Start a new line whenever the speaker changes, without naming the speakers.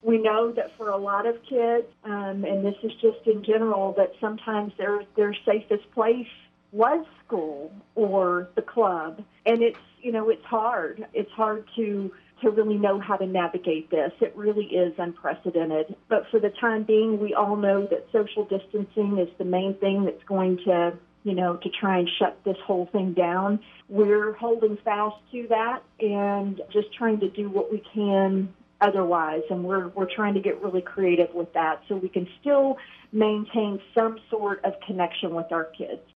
We know that for a lot of kids, and this is just in general, that sometimes their safest place was school or the club. And it's hard. It's hard to really know how to navigate this. It really is unprecedented. But for the time being, we all know that social distancing is the main thing that's going to try and shut this whole thing down. We're holding fast to that and just trying to do what we can otherwise. And we're trying to get really creative with that so we can still maintain some sort of connection with our kids.